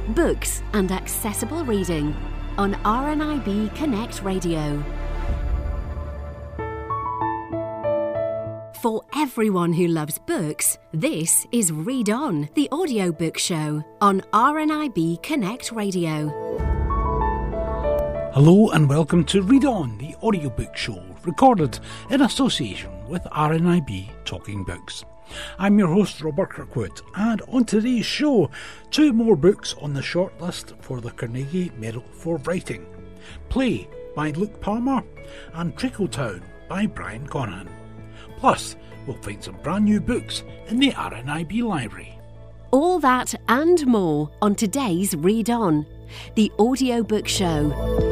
books and accessible reading on RNIB Connect Radio. For everyone who loves books, this is Read On, the audiobook show on RNIB Connect Radio. Hello and welcome to Read On, the audiobook show, recorded in association with RNIB Talking Books. I'm your host Robert Kirkwood, and on today's show, two more books on the shortlist for the Carnegie Medal for Writing. Play by Luke Palmer and Trickletown by Brian Conhan. Plus, we'll find some brand new books in the RNIB library. All that and more on today's Read On, the audiobook show.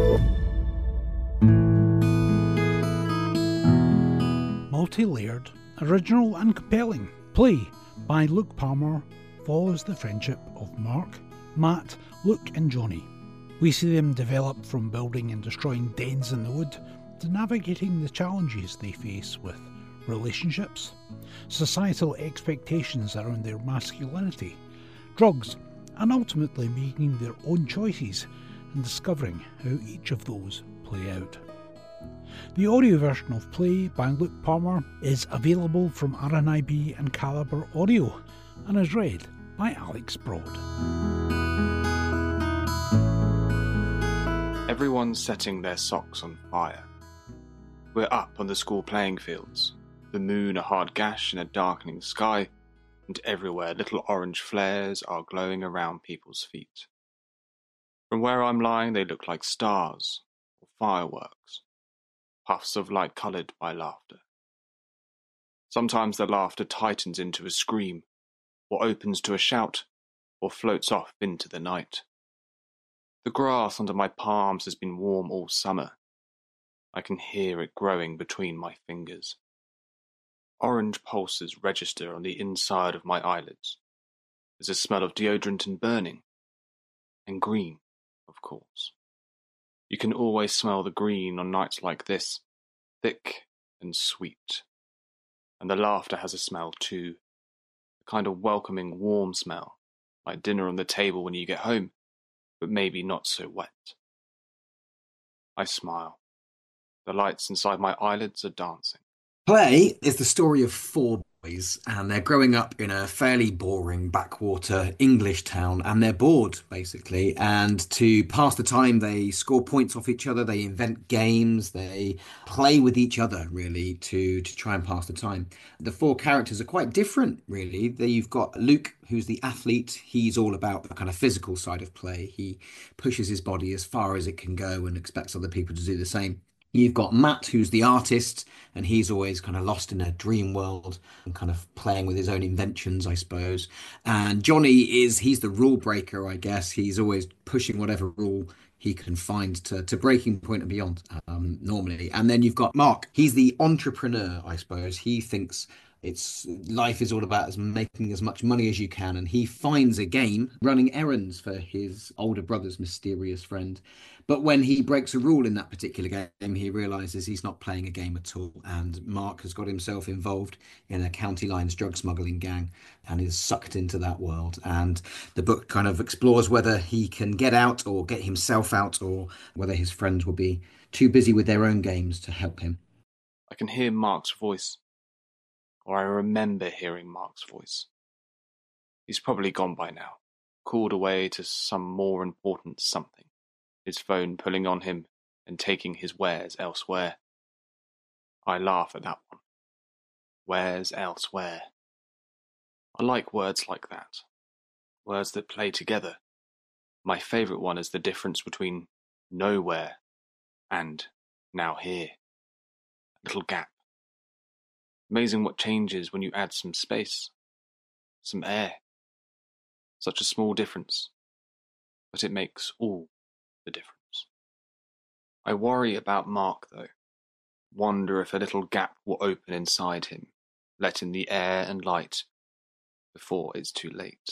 Multi-layered, original and compelling Play by Luke Palmer follows the friendship of Mark, Matt, Luke and Johnny. We see them develop from building and destroying dens in the wood to navigating the challenges they face with relationships, societal expectations around their masculinity, drugs, and ultimately making their own choices and discovering how each of those play out. The audio version of Play by Luke Palmer is available from RNIB and Calibre Audio and is read by Alex Broad. Everyone's setting their socks on fire. We're up on the school playing fields, the moon a hard gash in a darkening sky, and everywhere little orange flares are glowing around people's feet. From where I'm lying they look like stars or fireworks. Puffs of light coloured by laughter. Sometimes the laughter tightens into a scream, or opens to a shout, or floats off into the night. The grass under my palms has been warm all summer. I can hear it growing between my fingers. Orange pulses register on the inside of my eyelids. There's a smell of deodorant and burning. And green, of course. You can always smell the green on nights like this, thick and sweet. And the laughter has a smell too, a kind of welcoming, warm smell, like dinner on the table when you get home, but maybe not so wet. I smile. The lights inside my eyelids are dancing. Play is the story of four boys, and they're growing up in a fairly boring backwater English town, and they're bored, basically. And to pass the time, they score points off each other, they invent games, they play with each other, really, to try and pass the time. The four characters are quite different, really. You've got Luke, who's the athlete. He's all about the kind of physical side of play. He pushes his body as far as it can go and expects other people to do the same. You've got Matt, who's the artist, and he's always kind of lost in a dream world and kind of playing with his own inventions, I suppose. And Johnny he's the rule breaker, I guess. He's always pushing whatever rule he can find to breaking point and beyond, normally. And then you've got Mark. He's the entrepreneur, I suppose. He thinks life is all about making as much money as you can, and he finds a game running errands for his older brother's mysterious friend. But when he breaks a rule in that particular game, he realizes he's not playing a game at all, and Mark has got himself involved in a county lines drug smuggling gang and is sucked into that world. And the book kind of explores whether he can get out or get himself out, or whether his friends will be too busy with their own games to help him. I can hear Mark's voice. Or I remember hearing Mark's voice. He's probably gone by now, called away to some more important something, his phone pulling on him and taking his wares elsewhere. I laugh at that one. Wares elsewhere. I like words like that. Words that play together. My favourite one is the difference between nowhere and now here. A little gap. Amazing what changes when you add some space, some air. Such a small difference, but it makes all the difference. I worry about Mark, though. Wonder if a little gap will open inside him, let in the air and light before it's too late.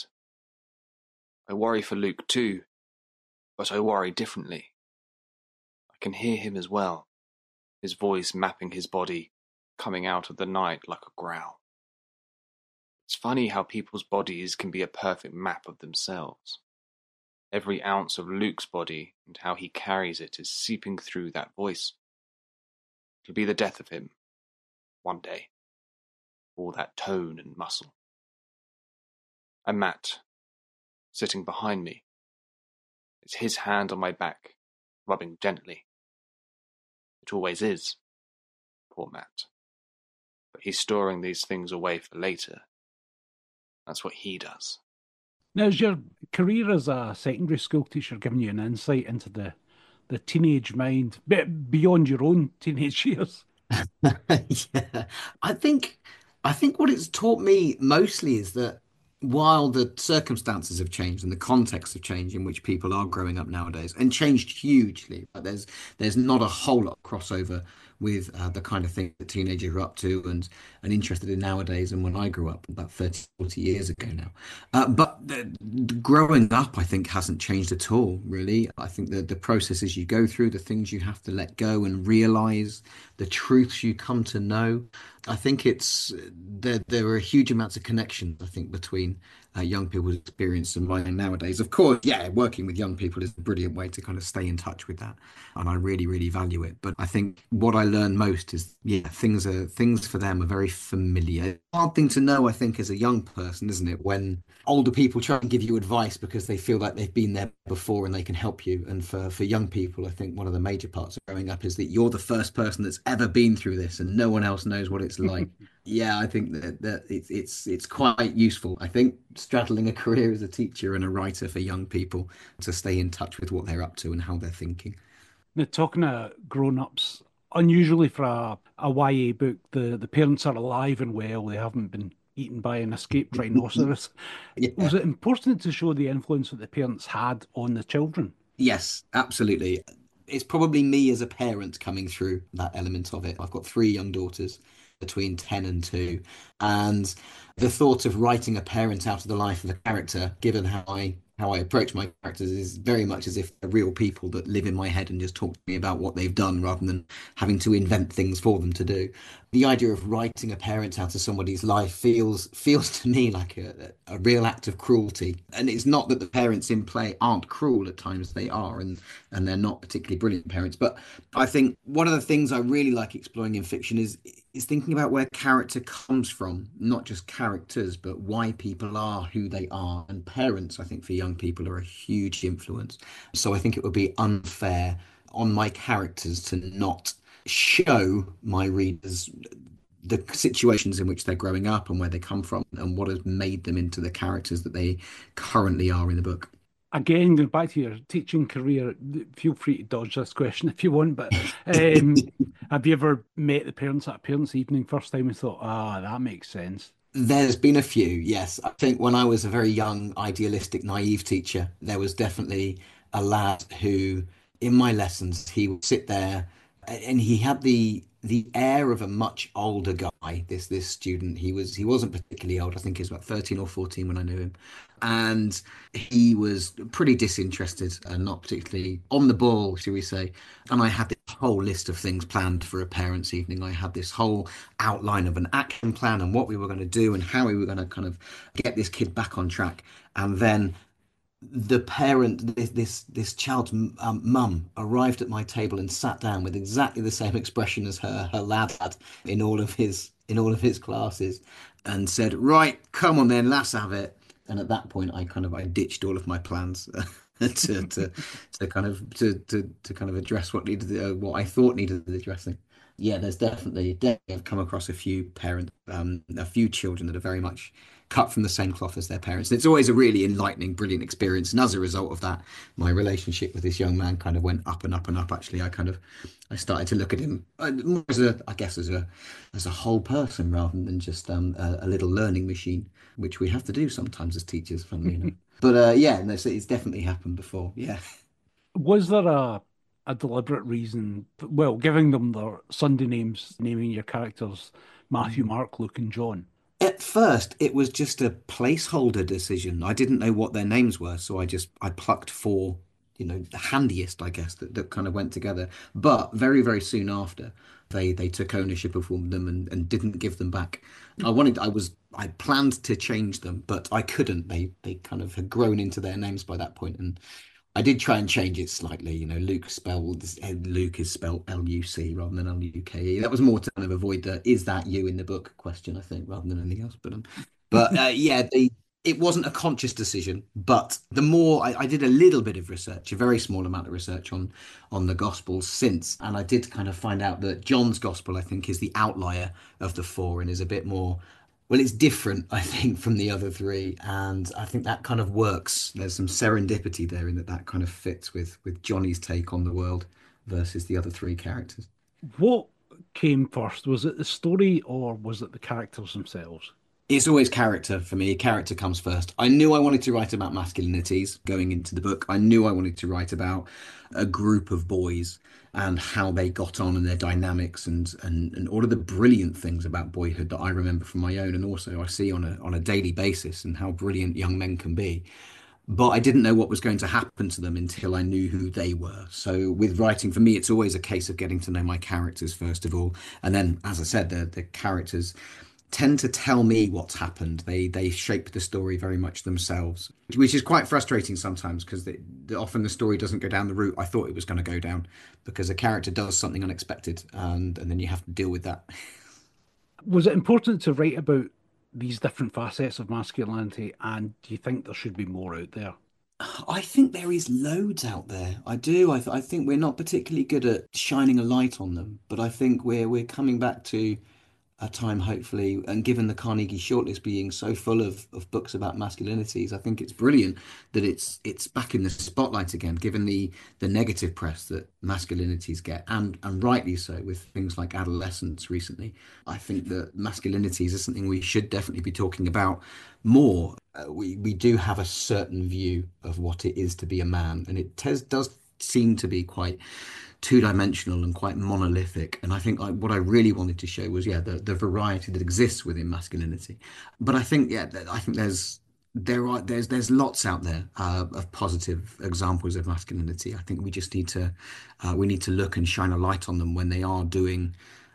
I worry for Luke too, but I worry differently. I can hear him as well, his voice mapping his body, coming out of the night like a growl. It's funny how people's bodies can be a perfect map of themselves. Every ounce of Luke's body and how he carries it is seeping through that voice. It'll be the death of him, one day. All that tone and muscle. And Matt, sitting behind me. It's his hand on my back, rubbing gently. It always is, poor Matt. But he's storing these things away for later. That's what he does. Now, is your career as a secondary school teacher giving you an insight into the teenage mind, beyond your own teenage years? Yeah, I think I think what it's taught me mostly is that while the circumstances have changed and the context have changed in which people are growing up nowadays and changed hugely, but there's not a whole lot of crossover with the kind of thing that teenagers are up to and interested in nowadays and when I grew up about 30, 40 years ago now. But growing up, I think, hasn't changed at all, really. I think the processes you go through, the things you have to let go and realize, the truths you come to know. I think there are huge amounts of connections, I think, between young people's experience and mine nowadays. Of course, yeah, working with young people is a brilliant way to kind of stay in touch with that, and I really, really value it. But I think what I learn most is, yeah, things for them are very familiar. Hard thing to know, I think, as a young person, isn't it? When older people try and give you advice because they feel like they've been there before and they can help you. And for young people, I think one of the major parts of growing up is that you're the first person that's ever been through this and no one else knows what it's like. Yeah, I think that it's quite useful. I think straddling a career as a teacher and a writer for young people to stay in touch with what they're up to and how they're thinking. Now, talking to grown-ups, unusually for a YA book, the parents are alive and well. They haven't been eaten by an escaped rhinoceros. Was Yeah. it important to show the influence that the parents had on the children? Yes, absolutely. It's probably me as a parent coming through that element of it. I've got three young daughters between 10 and 2. And the thought of writing a parent out of the life of a character, given how I approach my characters, is very much as if they're real people that live in my head and just talk to me about what they've done rather than having to invent things for them to do. The idea of writing a parent out of somebody's life feels to me like a real act of cruelty. And it's not that the parents in play aren't cruel at times, they are, and they're not particularly brilliant parents. But I think one of the things I really like exploring in fiction is thinking about where character comes from, not just characters, but why people are who they are. And parents, I think, for young people are a huge influence. So I think it would be unfair on my characters to not show my readers the situations in which they're growing up and where they come from and what has made them into the characters that they currently are in the book. Again, going back to your teaching career, feel free to dodge this question if you want, but have you ever met the parents at a parents' evening first time and thought, that makes sense? There's been a few, yes. I think when I was a very young, idealistic, naive teacher, there was definitely a lad who, in my lessons, he would sit there and he had the air of a much older guy. This student, he wasn't particularly old. I think he was about 13 or 14 when I knew him, and he was pretty disinterested and not particularly on the ball, shall we say. And I had this whole list of things planned for a parents' evening. I had this whole outline of an action plan and what we were going to do and how we were going to kind of get this kid back on track. And then the parent, this child's mum, arrived at my table and sat down with exactly the same expression as her lad had in all of his classes, and said, "Right, come on then, let's have it." And at that point, I ditched all of my plans to kind of address what I thought needed addressing. Yeah, there's definitely I've come across a few a few children that are very much cut from the same cloth as their parents. And it's always a really enlightening, brilliant experience. And as a result of that, my relationship with this young man kind of went up and up and up. Actually, I started to look at him more as I guess, as a whole person rather than just a little learning machine, which we have to do sometimes as teachers, funnily enough. But yeah, no, so it's definitely happened before. Yeah. Was there a deliberate reason, well, giving them their Sunday names, naming your characters Matthew, Mark, Luke, and John? At first, it was just a placeholder decision. I didn't know what their names were, so I plucked four, the handiest, I guess, that kind of went together. But very, very soon after, they took ownership of them and didn't give them back. I I planned to change them, but I couldn't. They kind of had grown into their names by that point, and I did try and change it slightly. Luke is spelled Luc rather than Luke. That was more to kind of avoid the "is that you in the book" question, I think, rather than anything else. Yeah, it wasn't a conscious decision. But the more I did a little bit of research, a very small amount of research on the Gospels since, and I did kind of find out that John's Gospel, I think, is the outlier of the four and is a bit more. Well, it's different, I think, from the other three, and I think that kind of works. There's some serendipity there in that kind of fits with Johnny's take on the world versus the other three characters. What came first? Was it the story or was it the characters themselves? It's always character for me. Character comes first. I knew I wanted to write about masculinities going into the book. I knew I wanted to write about a group of boys and how they got on and their dynamics and all of the brilliant things about boyhood that I remember from my own and also I see on a daily basis and how brilliant young men can be. But I didn't know what was going to happen to them until I knew who they were. So with writing, for me, it's always a case of getting to know my characters first of all, and then, as I said, the characters tend to tell me what's happened. They shape the story very much themselves, which is quite frustrating sometimes because often the story doesn't go down the route I thought it was going to go down because a character does something unexpected and then you have to deal with that. Was it important to write about these different facets of masculinity, and do you think there should be more out there? I think there is loads out there. I do. I think we're not particularly good at shining a light on them, but I think we're coming back to a time, hopefully, and given the Carnegie shortlist being so full of books about masculinities, I think it's brilliant that it's back in the spotlight again, given the negative press that masculinities get, and rightly so with things like adolescence recently. I think that masculinities is something we should definitely be talking about more. We do have a certain view of what it is to be a man, and does seem to be quite two-dimensional and quite monolithic. And I think what I really wanted to show was, yeah, the variety that exists within masculinity. But I think, yeah, I think there's lots out there of positive examples of masculinity. I think we just need to we need to look and shine a light on them when they are doing,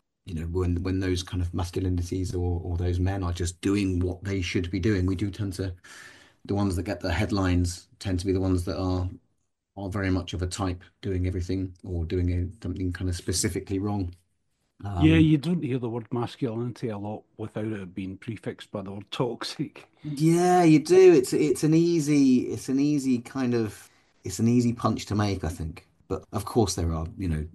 when those kind of masculinities or those men are just doing what they should be doing. We do tend to, the ones that get the headlines tend to be the ones that are very much of a type doing everything or doing something kind of specifically wrong. Yeah, you don't hear the word masculinity a lot without it being prefixed by the word toxic. Yeah, you do. It's an easy punch to make, I think. But of course there are,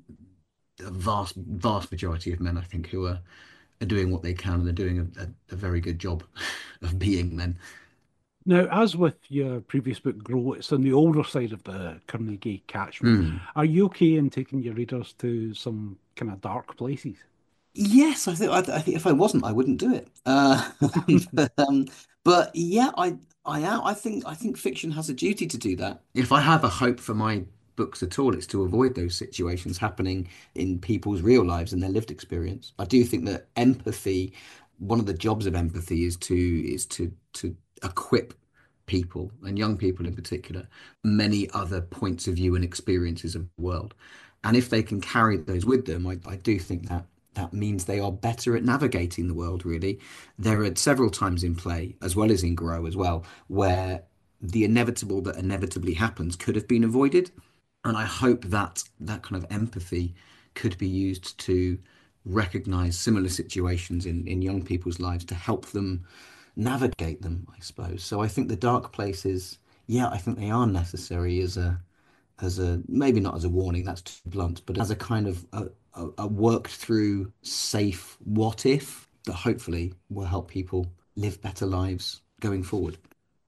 a vast majority of men, I think, who are doing what they can and they're doing a very good job of being men. Now, as with your previous book, Grow, it's on the older side of the Carnegie catchment. Hmm. Are you okay in taking your readers to some kind of dark places? Yes, I think if I wasn't, I wouldn't do it. But, but yeah, I am. I think fiction has a duty to do that. If I have a hope for my books at all, it's to avoid those situations happening in people's real lives and their lived experience. I do think that empathy, one of the jobs of empathy is to equip people and young people in particular many other points of view and experiences of the world. And if they can carry those with them, I do think that means they are better at navigating the world, really. There are several times in play, as well as in Grow as well, where the inevitable that inevitably happens could have been avoided. And I hope that that kind of empathy could be used to recognize similar situations in young people's lives to help them navigate them, I suppose. So I think the dark places, yeah, I think they are necessary as a maybe not as a warning, that's too blunt, but as a kind of a worked through safe what if that hopefully will help people live better lives going forward.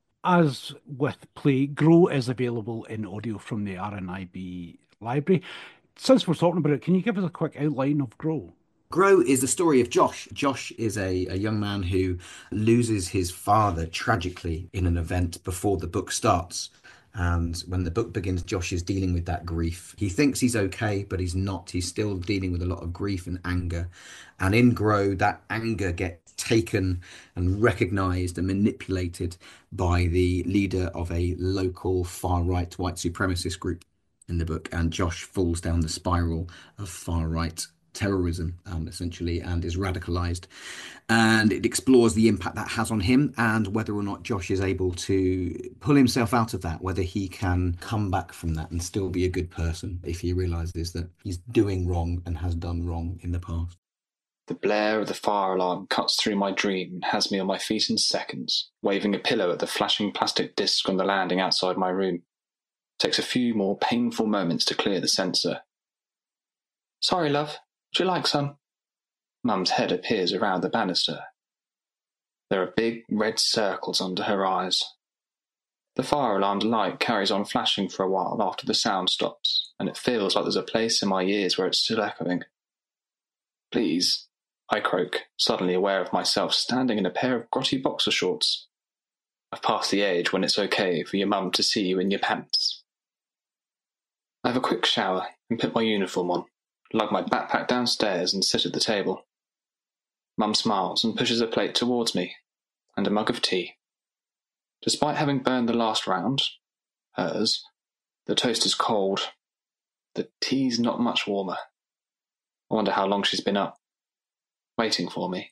As with Play, Grow is available in audio from the RNIB library. Since we're talking about it, can you give us a quick outline of Grow? Grow is the story of Josh. Josh is a young man who loses his father tragically in an event before the book starts. And when the book begins, Josh is dealing with that grief. He thinks he's okay, but he's not. He's still dealing with a lot of grief and anger. And in Grow, that anger gets taken and recognized and manipulated by the leader of a local far-right white supremacist group in the book. And Josh falls down the spiral of far-right terrorism, essentially, and is radicalized. And it explores the impact that has on him and whether or not Josh is able to pull himself out of that, whether he can come back from that and still be a good person if he realizes that he's doing wrong and has done wrong in the past. The blare of the fire alarm cuts through my dream and has me on my feet in seconds, waving a pillow at the flashing plastic disc on the landing outside my room. It takes a few more painful moments to clear the sensor. Sorry, love. Would you like some? Mum's head appears around the banister. There are big red circles under her eyes. The fire alarm's light carries on flashing for a while after the sound stops, and it feels like there's a place in my ears where it's still echoing. Please, I croak, suddenly aware of myself standing in a pair of grotty boxer shorts. I've passed the age when it's okay for your mum to see you in your pants. I have a quick shower and put my uniform on, lug my backpack downstairs and sit at the table. Mum smiles and pushes a plate towards me, and a mug of tea. Despite having burned the last round, hers, the toast is cold. The tea's not much warmer. I wonder how long she's been up, waiting for me.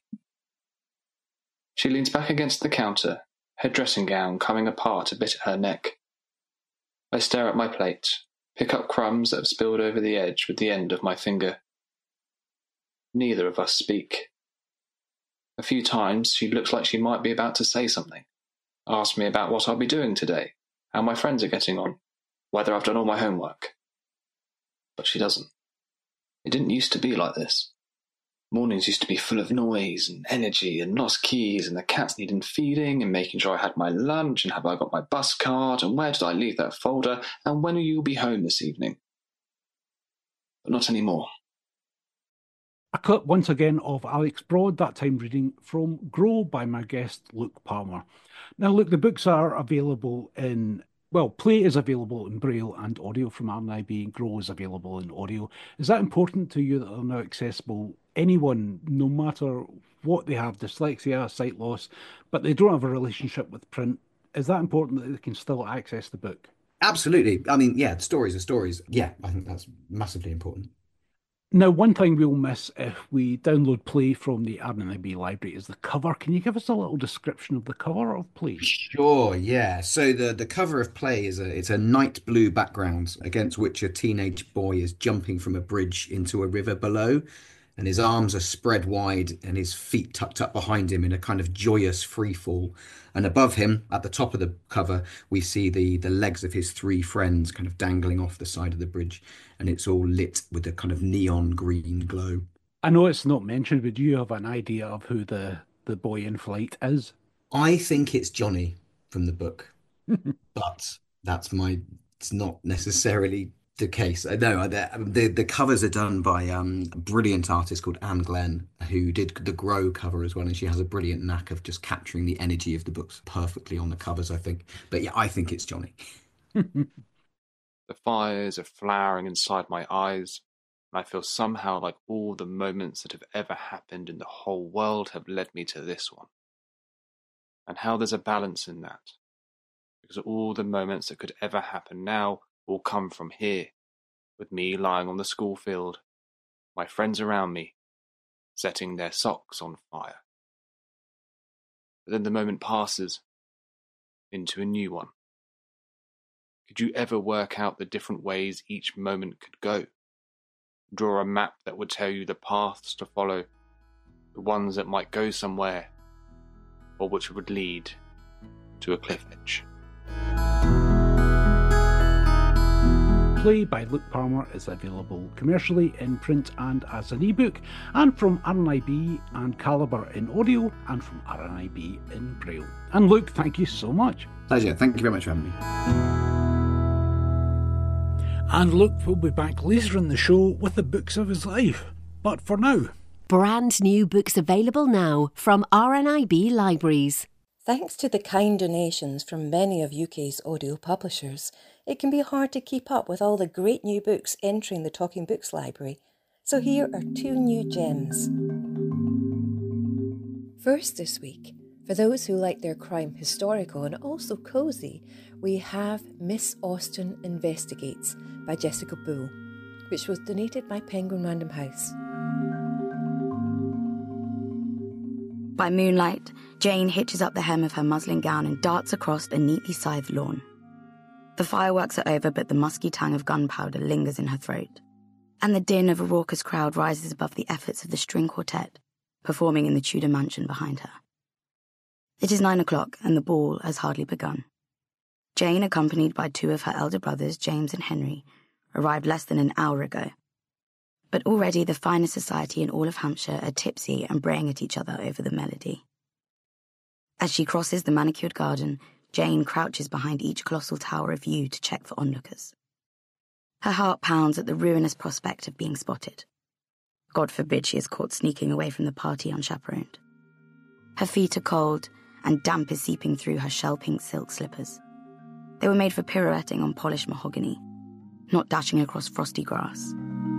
She leans back against the counter, her dressing gown coming apart a bit at her neck. I stare at my plate, pick up crumbs that have spilled over the edge with the end of my finger. Neither of us speak. A few times she looks like she might be about to say something, ask me about what I'll be doing today, how my friends are getting on, whether I've done all my homework. But she doesn't. It didn't used to be like this. Mornings used to be full of noise and energy and lost keys and the cats needing feeding and making sure I had my lunch and have I got my bus card and where did I leave that folder and when will you be home this evening? But not anymore. A clip once again of Alex Broad, that time reading from Grow by my guest Luke Palmer. Now, Luke, the books are available in, well, Play is available in Braille and audio from RNIB, and Grow is available in audio. Is that important to you that they're now accessible? Anyone, no matter what they have, dyslexia, sight loss, but they don't have a relationship with print, is that important that they can still access the book? Absolutely. I mean, yeah, stories are stories. Yeah, I think that's massively important. Now, one thing we'll miss if we download Play from the RNIB library is the cover. Can you give us a little description of the cover of Play? Sure, yeah. So the cover of Play is it's a night blue background against which a teenage boy is jumping from a bridge into a river below, and his arms are spread wide and his feet tucked up behind him in a kind of joyous free fall. And above him, at the top of the cover, we see the legs of his three friends kind of dangling off the side of the bridge, and it's all lit with a kind of neon green glow. I know it's not mentioned, but do you have an idea of who the boy in flight is? I think it's Johnny from the book, but it's not necessarily the case. No, the covers are done by a brilliant artist called Anne Glenn, who did the Grow cover as well, and she has a brilliant knack of just capturing the energy of the books perfectly on the covers, I think. But yeah, I think it's Johnny. The fires are flowering inside my eyes, and I feel somehow like all the moments that have ever happened in the whole world have led me to this one. And how there's a balance in that, because all the moments that could ever happen now all come from here, with me lying on the school field, my friends around me, setting their socks on fire. But then the moment passes into a new one. Could you ever work out the different ways each moment could go? Draw a map that would tell you the paths to follow, the ones that might go somewhere, or which would lead to a cliff edge. Play by Luke Palmer is available commercially in print and as an ebook, and from RNIB and Calibre in audio, and from RNIB in Braille. And Luke, thank you so much. Pleasure. Thank you very much for having me. And Luke will be back later in the show with the books of his life. But for now, brand new books available now from RNIB Libraries. Thanks to the kind donations from many of UK's audio publishers, it can be hard to keep up with all the great new books entering the Talking Books library. So here are two new gems. First this week, for those who like their crime historical and also cosy, we have Miss Austen Investigates by Jessica Bull, which was donated by Penguin Random House. By moonlight, Jane hitches up the hem of her muslin gown and darts across a neatly scythed lawn. The fireworks are over, but the musky tang of gunpowder lingers in her throat, and the din of a raucous crowd rises above the efforts of the string quartet performing in the Tudor mansion behind her. It is 9 o'clock, and the ball has hardly begun. Jane, accompanied by 2 of her elder brothers, James and Henry, arrived less than an hour ago. But already the finest society in all of Hampshire are tipsy and braying at each other over the melody. As she crosses the manicured garden, Jane crouches behind each colossal tower of yew to check for onlookers. Her heart pounds at the ruinous prospect of being spotted. God forbid she is caught sneaking away from the party unchaperoned. Her feet are cold, and damp is seeping through her shell-pink silk slippers. They were made for pirouetting on polished mahogany, not dashing across frosty grass.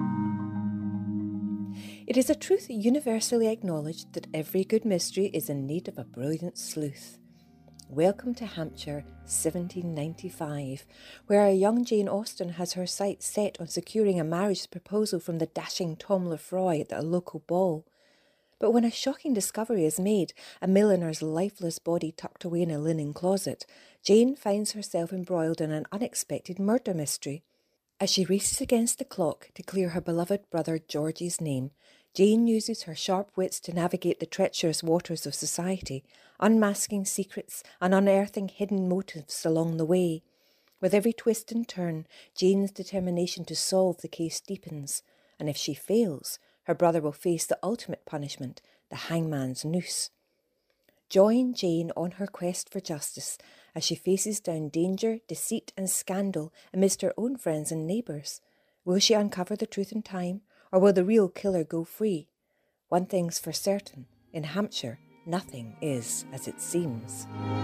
It is a truth universally acknowledged that every good mystery is in need of a brilliant sleuth. Welcome to Hampshire, 1795, where a young Jane Austen has her sights set on securing a marriage proposal from the dashing Tom Lefroy at a local ball. But when a shocking discovery is made, a milliner's lifeless body tucked away in a linen closet, Jane finds herself embroiled in an unexpected murder mystery. As she races against the clock to clear her beloved brother George's name, Jane uses her sharp wits to navigate the treacherous waters of society, unmasking secrets and unearthing hidden motives along the way. With every twist and turn, Jane's determination to solve the case deepens, and if she fails, her brother will face the ultimate punishment, the hangman's noose. Join Jane on her quest for justice as she faces down danger, deceit and scandal amidst her own friends and neighbours. Will she uncover the truth in time, or will the real killer go free? One thing's for certain, in Hampshire, nothing is as it seems.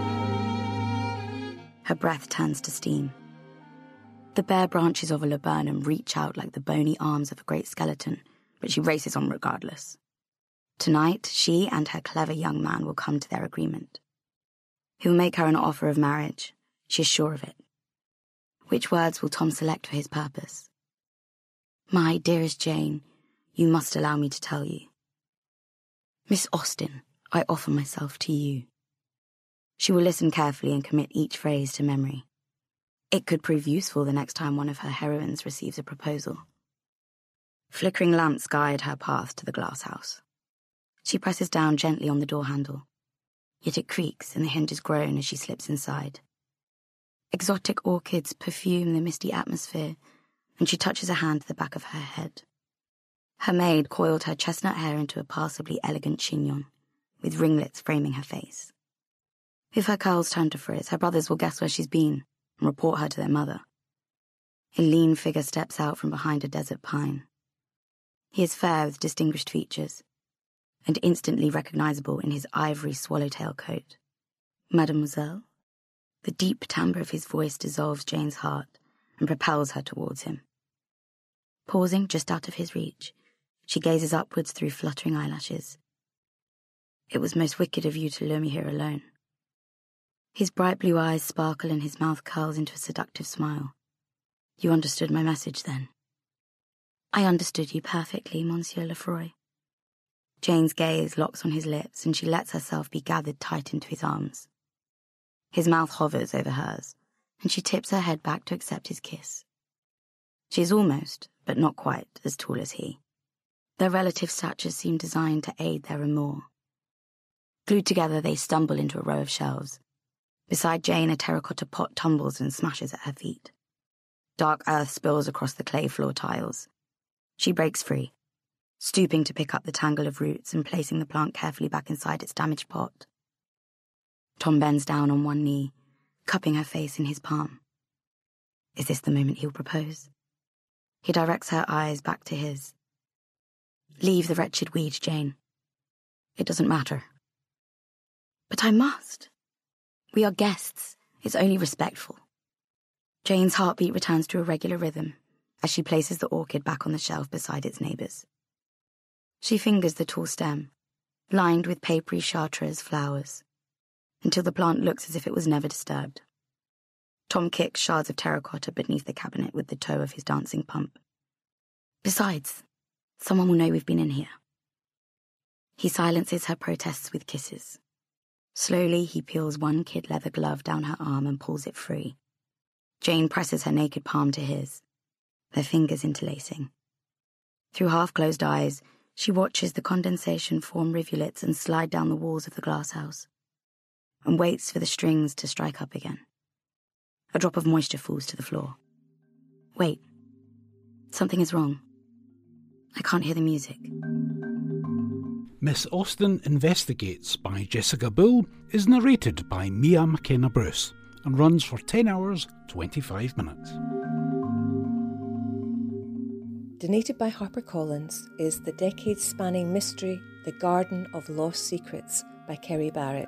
Her breath turns to steam. The bare branches of a laburnum reach out like the bony arms of a great skeleton, but she races on regardless. Tonight, she and her clever young man will come to their agreement. He'll make her an offer of marriage. She is sure of it. Which words will Tom select for his purpose? My dearest Jane, you must allow me to tell you. Miss Austen, I offer myself to you. She will listen carefully and commit each phrase to memory. It could prove useful the next time one of her heroines receives a proposal. Flickering lamps guide her path to the glass house. She presses down gently on the door handle, yet it creaks and the hinges groan as she slips inside. Exotic orchids perfume the misty atmosphere, and she touches a hand to the back of her head. Her maid coiled her chestnut hair into a passably elegant chignon, with ringlets framing her face. If her curls turn to frizz, her brothers will guess where she's been and report her to their mother. A lean figure steps out from behind a desert pine. He is fair with distinguished features, and instantly recognizable in his ivory swallowtail coat. Mademoiselle? The deep timbre of his voice dissolves Jane's heart and propels her towards him. Pausing just out of his reach, she gazes upwards through fluttering eyelashes. It was most wicked of you to lure me here alone. His bright blue eyes sparkle and his mouth curls into a seductive smile. You understood my message then? I understood you perfectly, Monsieur Lefroy. Jane's gaze locks on his lips and she lets herself be gathered tight into his arms. His mouth hovers over hers, and she tips her head back to accept his kiss. She is almost, but not quite, as tall as he. Their relative statures seem designed to aid their amour. Glued together, they stumble into a row of shelves. Beside Jane, a terracotta pot tumbles and smashes at her feet. Dark earth spills across the clay floor tiles. She breaks free, stooping to pick up the tangle of roots and placing the plant carefully back inside its damaged pot. Tom bends down on one knee, cupping her face in his palm. Is this the moment he'll propose? He directs her eyes back to his. Leave the wretched weed, Jane. It doesn't matter. But I must. We are guests. It's only respectful. Jane's heartbeat returns to a regular rhythm as she places the orchid back on the shelf beside its neighbours. She fingers the tall stem, lined with papery chartreuse flowers, until the plant looks as if it was never disturbed. Tom kicks shards of terracotta beneath the cabinet with the toe of his dancing pump. Besides, someone will know we've been in here. He silences her protests with kisses. Slowly, he peels one kid leather glove down her arm and pulls it free. Jane presses her naked palm to his, their fingers interlacing. Through half-closed eyes, she watches the condensation form rivulets and slide down the walls of the glasshouse, and waits for the strings to strike up again. A drop of moisture falls to the floor. Wait. Something is wrong. I can't hear the music. Miss Austen Investigates by Jessica Bull is narrated by Mia McKenna Bruce and runs for 10 hours, 25 minutes. Donated by HarperCollins is the decades-spanning mystery The Garden of Lost Secrets by Kerry Barrett.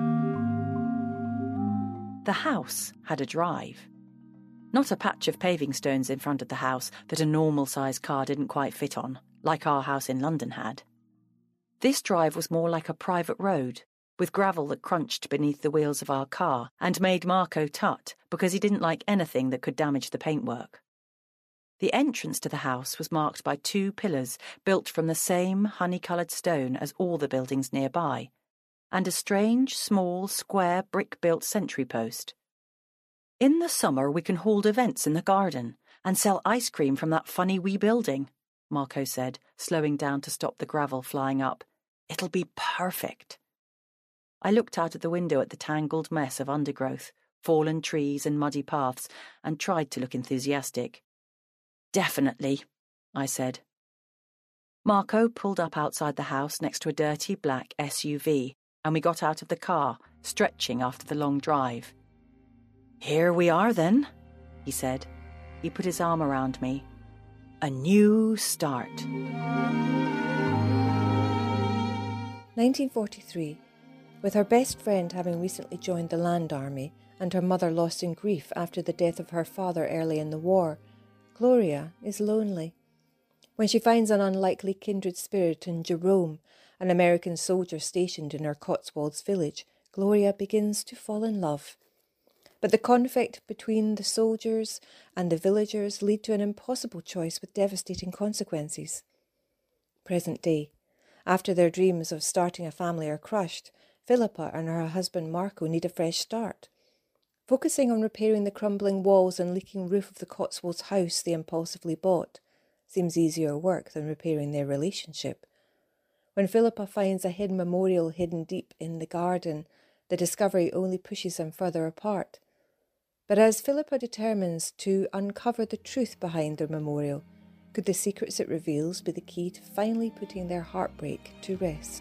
The house had a drive. Not a patch of paving stones in front of the house that a normal-sized car didn't quite fit on, like our house in London had. This drive was more like a private road, with gravel that crunched beneath the wheels of our car and made Marco tut because he didn't like anything that could damage the paintwork. The entrance to the house was marked by 2 pillars built from the same honey-coloured stone as all the buildings nearby, and a strange, small, square brick-built sentry post. In the summer we can hold events in the garden and sell ice cream from that funny wee building, Marco said, slowing down to stop the gravel flying up. It'll be perfect. I looked out of the window at the tangled mess of undergrowth, fallen trees and muddy paths, and tried to look enthusiastic. Definitely, I said. Marco pulled up outside the house next to a dirty black SUV, and we got out of the car, stretching after the long drive. Here we are then, he said. He put his arm around me. A new start. 1943. With her best friend having recently joined the Land Army and her mother lost in grief after the death of her father early in the war, Gloria is lonely. When she finds an unlikely kindred spirit in Jerome, an American soldier stationed in her Cotswolds village, Gloria begins to fall in love. But the conflict between the soldiers and the villagers lead to an impossible choice with devastating consequences. Present day. After their dreams of starting a family are crushed, Philippa and her husband Marco need a fresh start. Focusing on repairing the crumbling walls and leaking roof of the Cotswolds house they impulsively bought seems easier work than repairing their relationship. When Philippa finds a hidden memorial hidden deep in the garden, the discovery only pushes them further apart. But as Philippa determines to uncover the truth behind their memorial, could the secrets it reveals be the key to finally putting their heartbreak to rest?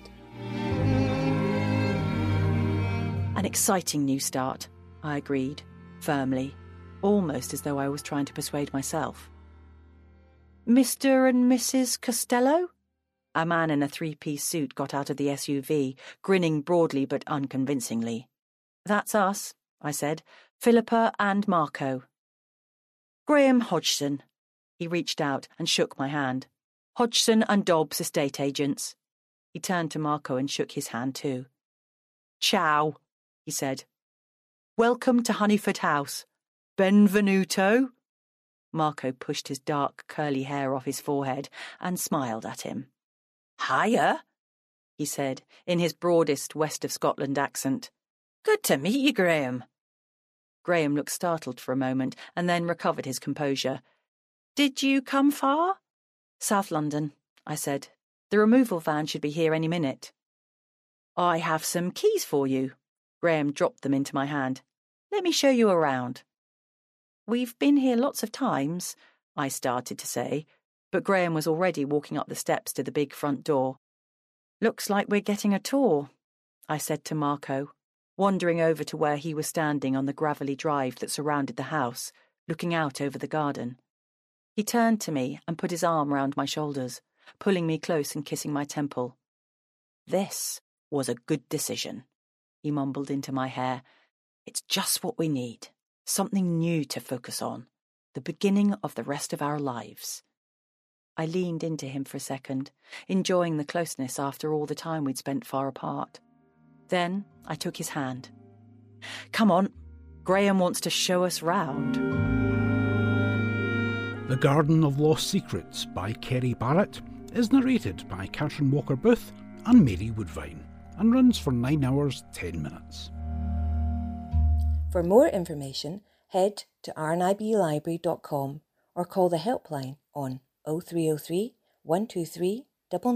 An exciting new start, I agreed, firmly, almost as though I was trying to persuade myself. Mr. and Mrs. Costello? A man in a 3-piece suit got out of the SUV, grinning broadly but unconvincingly. That's us, I said. Philippa and Marco. Graham Hodgson. He reached out and shook my hand. Hodgson and Dobbs estate agents. He turned to Marco and shook his hand too. Ciao, he said. Welcome to Honeyford House. Benvenuto. Marco pushed his dark, curly hair off his forehead and smiled at him. Hiya, he said, in his broadest West of Scotland accent. Good to meet you, Graham. Graham looked startled for a moment and then recovered his composure. Did you come far? South London, I said. The removal van should be here any minute. I have some keys for you. Graham dropped them into my hand. Let me show you around. We've been here lots of times, I started to say, but Graham was already walking up the steps to the big front door. Looks like we're getting a tour, I said to Marco, wandering over to where he was standing on the gravelly drive that surrounded the house, looking out over the garden. He turned to me and put his arm round my shoulders, pulling me close and kissing my temple. This was a good decision, he mumbled into my hair. It's just what we need, something new to focus on, the beginning of the rest of our lives. I leaned into him for a second, enjoying the closeness after all the time we'd spent far apart. Then I took his hand. Come on, Graham wants to show us round. The Garden of Lost Secrets by Kerry Barrett is narrated by Catherine Walker Booth and Mary Woodvine, and runs for 9 hours 10 minutes. For more information, head to rniblibrary.com or call the helpline on 0303 123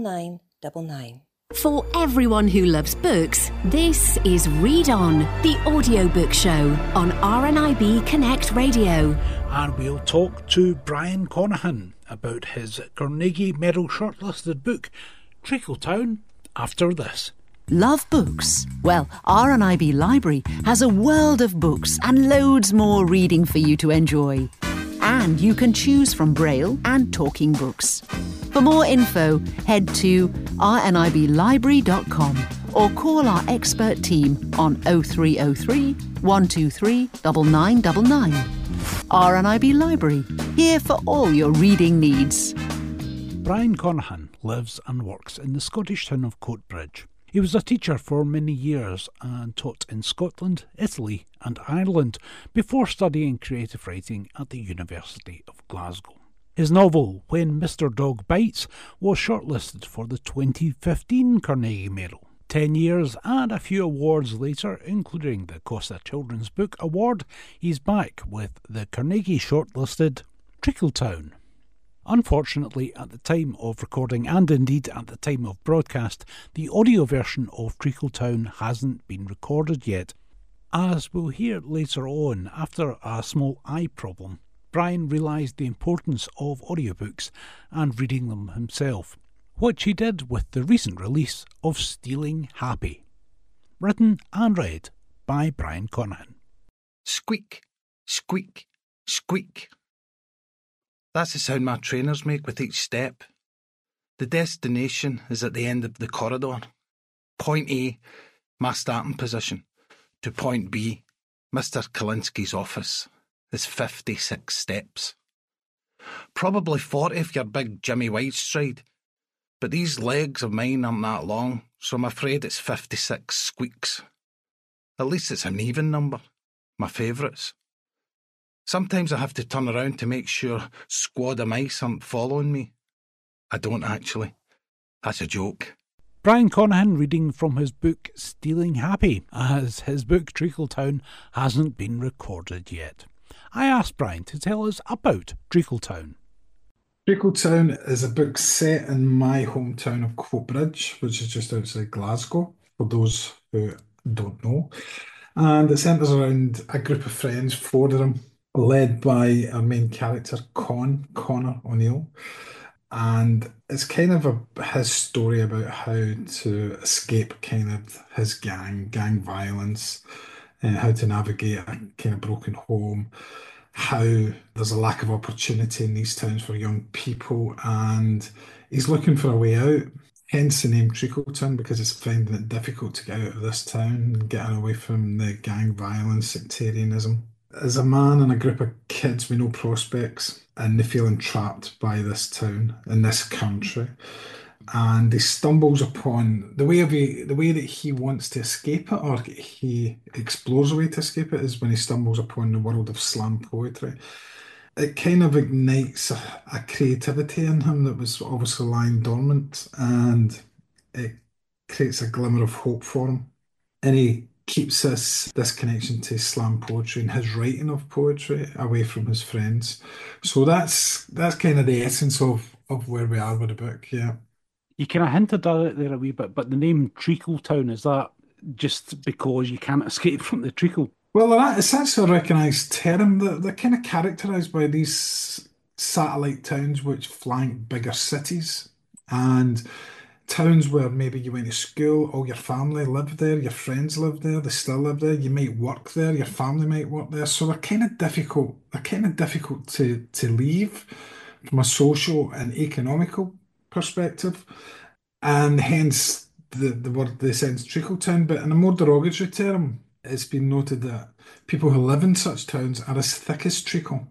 9999. For everyone who loves books, this is Read On, the audiobook show on RNIB Connect Radio. And we'll talk to Brian Conahan about his Carnegie Medal shortlisted book, Treakletown, after this. Love books? Well, RNIB Library has a world of books and loads more reading for you to enjoy. And you can choose from Braille and talking books. For more info, head to rniblibrary.com or call our expert team on 0303 123 9999. RNIB Library, here for all your reading needs. Brian Conahan lives and works in the Scottish town of Coatbridge. He was a teacher for many years and taught in Scotland, Italy and Ireland before studying creative writing at the University of Glasgow. His novel, When Mr. Dog Bites, was shortlisted for the 2015 Carnegie Medal. 10 years and a few awards later, including the Costa Children's Book Award, he's back with the Carnegie shortlisted Treakletown. Unfortunately, at the time of recording and indeed at the time of broadcast, the audio version of Treakletown hasn't been recorded yet. As we'll hear later on, after a small eye problem, Brian realised the importance of audiobooks and reading them himself, which he did with the recent release of Stealing Happy. Written and read by Brian Conahan. Squeak, squeak, squeak. That's the sound my trainers make with each step. The destination is at the end of the corridor. Point A, my starting position. To point B, Mr. Kalinski's office. Is 56 steps. Probably 40 if you're big Jimmy White stride, but these legs of mine aren't that long, so I'm afraid it's 56 squeaks. At least it's an even number. My favourites. Sometimes I have to turn around to make sure squad of mice aren't following me. I don't actually. That's a joke. Brian Conahan reading from his book Stealing Happy, as his book Treakletown hasn't been recorded yet. I asked Brian to tell us about Treakletown. Treakletown is a book set in my hometown of Coatbridge, which is just outside Glasgow, for those who don't know. And it centres around a group of friends, 4 of them, led by our main character, Connor O'Neill. And it's kind of his story about how to escape kind of his gang violence, how to navigate a kind of broken home, how there's a lack of opportunity in these towns for young people, and he's looking for a way out. Hence the name Treakletown, because he's finding it difficult to get out of this town and getting away from the gang violence, sectarianism. As a man and a group of kids with no prospects, and they feel entrapped by this town and this country. And he stumbles upon the way that he wants to escape it, or he explores a way to escape it, is when he stumbles upon the world of slam poetry. It kind of ignites a creativity in him that was obviously lying dormant, and it creates a glimmer of hope for him. And he keeps this connection to slam poetry and his writing of poetry away from his friends. So that's kind of the essence of where we are with the book, yeah. You kind of hinted at it there a wee bit, but the name Treakletown, is that just because you can't escape from the treacle? Well, it's actually a recognised term. They're kind of characterised by these satellite towns which flank bigger cities, and towns where maybe you went to school, all your family lived there, your friends lived there, they still live there, you might work there, your family might work there. So they're kind of difficult. They're kind of difficult to leave from a social and economical perspective, and hence the word, the sense Treakletown. But in a more derogatory term, it's been noted that people who live in such towns are as thick as treacle.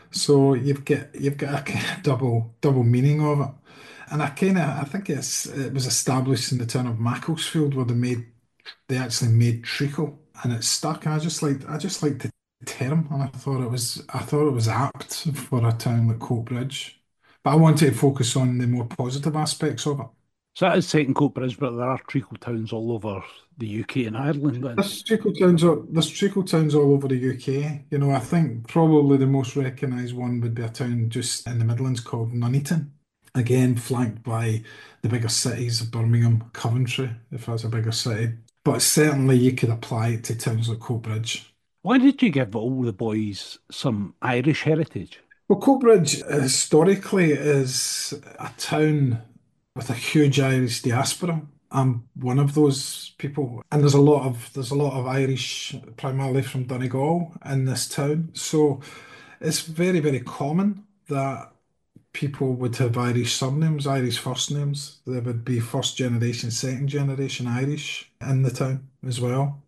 So you've got a kind of double meaning of it. And I think it was established in the town of Macclesfield, where they actually made treacle, and it stuck. And I just liked the term, and I thought it was apt for a town like Coatbridge. But I wanted to focus on the more positive aspects of it. So that is set in Coatbridge, but there are treacle towns all over the UK and Ireland then. There's treacle towns all over the UK. You know, I think probably the most recognised one would be a town just in the Midlands called Nuneaton. Again, flanked by the bigger cities of Birmingham, Coventry, if that's a bigger city. But certainly you could apply it to towns like Coatbridge. Why did you give all the boys some Irish heritage? Well, Coatbridge historically is a town with a huge Irish diaspora. I'm one of those people, and there's a lot of Irish, primarily from Donegal, in this town. So it's very, very common that people would have Irish surnames, Irish first names. There would be first generation, second generation Irish in the town as well.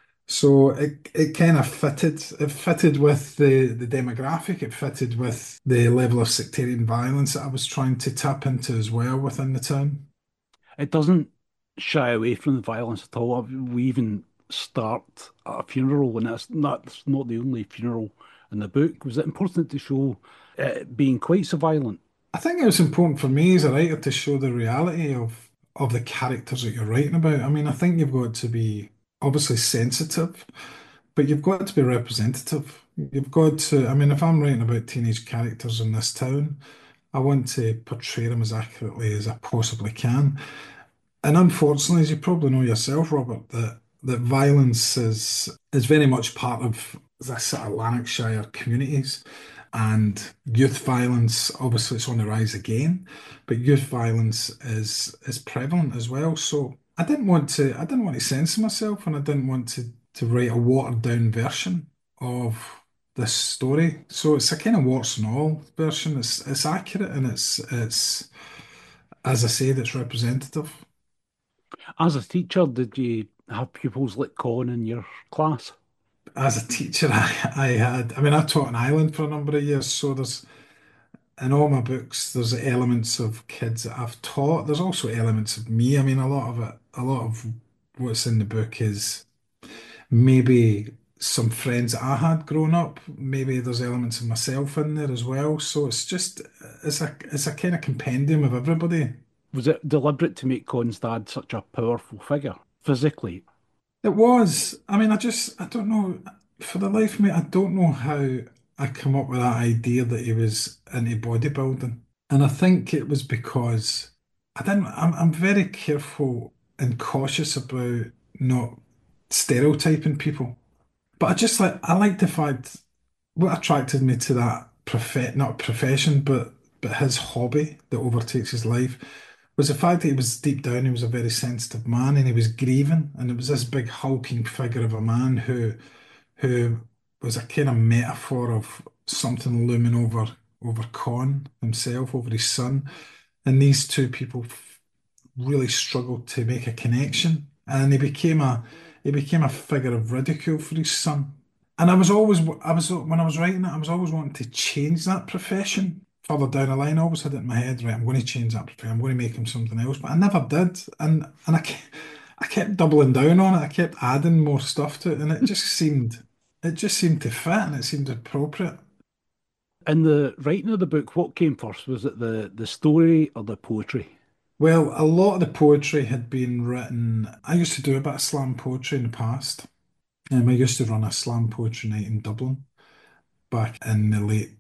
So it kind of fitted. It fitted with the demographic. It fitted with the level of sectarian violence that I was trying to tap into as well within the town. It doesn't shy away from the violence at all. We even start at a funeral, and that's not the only funeral in the book. Was it important to show it being quite so violent? I think it was important for me as a writer to show the reality of the characters that you're writing about. I mean, I think you've got to be obviously sensitive, but you've got to be representative. You've got to, I mean, if I'm writing about teenage characters in this town, I want to portray them as accurately as I possibly can. And unfortunately, as you probably know yourself, Robert, that violence is very much part of the sort of Lanarkshire communities. And youth violence, obviously, it's on the rise again, but youth violence is prevalent as well. So I didn't want to censor myself, and I didn't want to write a watered down version of this story. So it's a kind of warts and all version. It's accurate, and it's as I said, it's representative. As a teacher, did you have pupils like Con in your class? As a teacher, I mean, I taught in Ireland for a number of years, so there's in all my books, there's elements of kids that I've taught. There's also elements of me. I mean, a lot of what's in the book is maybe some friends that I had growing up. Maybe there's elements of myself in there as well. So it's a kind of compendium of everybody. Was it deliberate to make Con's dad such a powerful figure physically? It was. I mean, I don't know. For the life of me, I don't know how I come up with that idea that he was into bodybuilding. And I think it was because I'm very careful and cautious about not stereotyping people. But I like the fact what attracted me to that not profession, but his hobby that overtakes his life was the fact that he was deep down, he was a very sensitive man and he was grieving. And it was this big hulking figure of a man who was a kind of metaphor of something looming over Con himself, over his son. And these two people really struggled to make a connection. And he became a figure of ridicule for his son. And when I was writing it, I was always wanting to change that profession further down the line. I always had it in my head, right, I'm going to change that profession, I'm going to make him something else. But I never did. And I kept doubling down on it. I kept adding more stuff to it, and it just seemed to fit and it seemed appropriate. In the writing of the book, what came first? Was it the story or the poetry? Well, a lot of the poetry had been written. I used to do a bit of slam poetry in the past. I used to run a slam poetry night in Dublin back in the late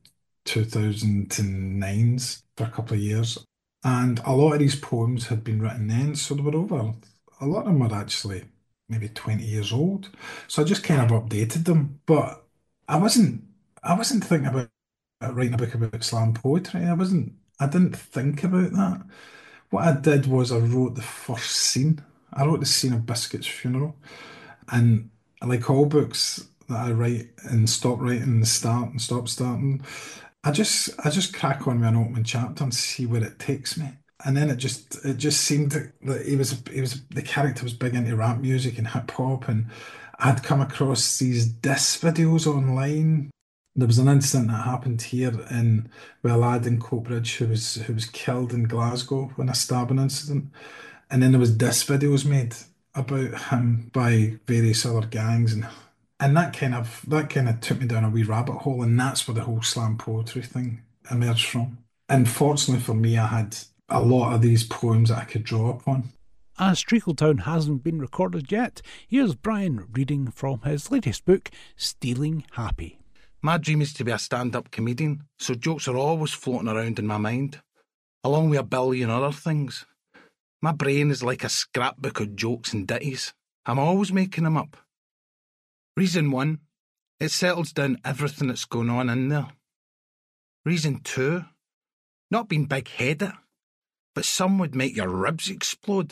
2009s for a couple of years. And a lot of these poems had been written then, so they were over. A lot of them were actually maybe 20 years old. So I just kind of updated them. But I wasn't thinking about writing a book about slam poetry. I didn't think about that. What I did was I wrote the first scene. I wrote the scene of Biscuit's funeral. And like all books that I write and stop writing and start and stop starting, I just crack on with an opening chapter and see where it takes me. And then it just seemed that the character was big into rap music and hip hop, and I'd come across these diss videos online. There was an incident that happened here with a lad in Coatbridge who was killed in Glasgow in a stabbing incident. And then there was diss videos made about him by various other gangs, and that kind of took me down a wee rabbit hole, and that's where the whole slam poetry thing emerged from. And fortunately for me, I had a lot of these poems that I could draw upon. As Treacletown hasn't been recorded yet, here's Brian reading from his latest book, Stealing Happy. My dream is to be a stand-up comedian, so jokes are always floating around in my mind, along with a billion other things. My brain is like a scrapbook of jokes and ditties. I'm always making them up. Reason 1, it settles down everything that's going on in there. Reason 2, not being big-headed, but some would make your ribs explode.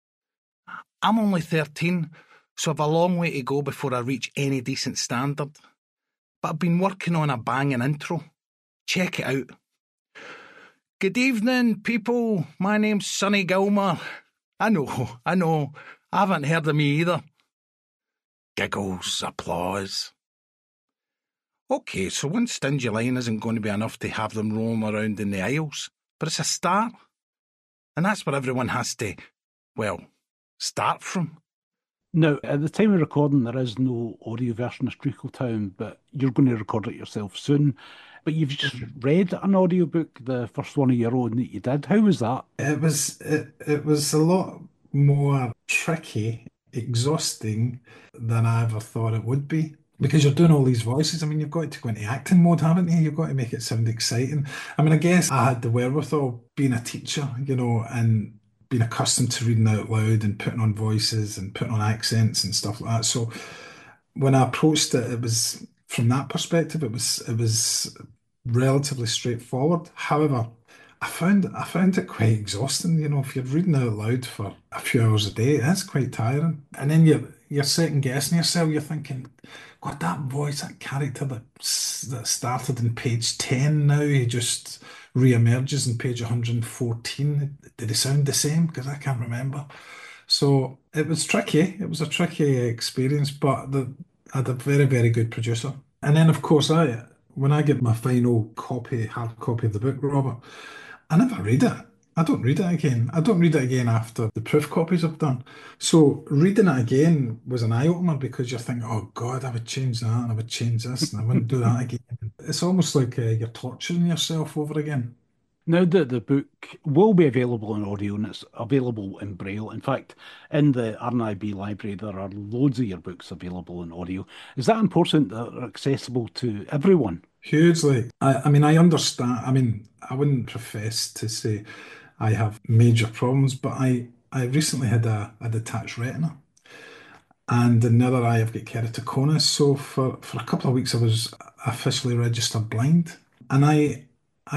I'm only 13, so I've a long way to go before I reach any decent standard. But I've been working on a banging intro. Check it out. Good evening, people. My name's Sonny Gilmore. I know. I haven't heard of me either. Giggles, applause. OK, so one stingy line isn't going to be enough to have them rolling around in the aisles, but it's a start. And that's where everyone has to, well, start from. Now, at the time of recording, there is no audio version of Treacletown, but you're going to record it yourself soon. But you've just read an audiobook, the first one of your own that you did. How was that? It was a lot more tricky, exhausting than I ever thought it would be. Because you're doing all these voices, I mean, you've got to go into acting mode, haven't you? You've got to make it sound exciting. I mean, I guess I had the wherewithal being a teacher, and being accustomed to reading out loud and putting on voices and putting on accents and stuff like that. So when I approached it, it was from that perspective, it was relatively straightforward. However, I found it quite exhausting. If you're reading out loud for a few hours a day, it's quite tiring. And then you're second guessing yourself. You're thinking, God, that voice, that character that started in page 10 now, he just re-emerges in page 114. Did they sound the same? Because I can't remember. So it was tricky. It was a tricky experience, but I had a very, very good producer. And then, of course, when I get my final hard copy of the book, Robert, I never read it. I don't read it again. I don't read it again after the proof copies I've done. So reading it again was an eye-opener because you're thinking, oh God, I would change that and I would change this and I wouldn't do that again. It's almost like you're torturing yourself over again. Now that the book will be available in audio and it's available in Braille. In fact, in the RNIB library, there are loads of your books available in audio. Is that important that they're accessible to everyone? Hugely. I mean, I understand. I mean, I wouldn't profess to say I have major problems, but I recently had a detached retina. And in the other eye, I've got keratoconus. So for a couple of weeks, I was officially registered blind. And I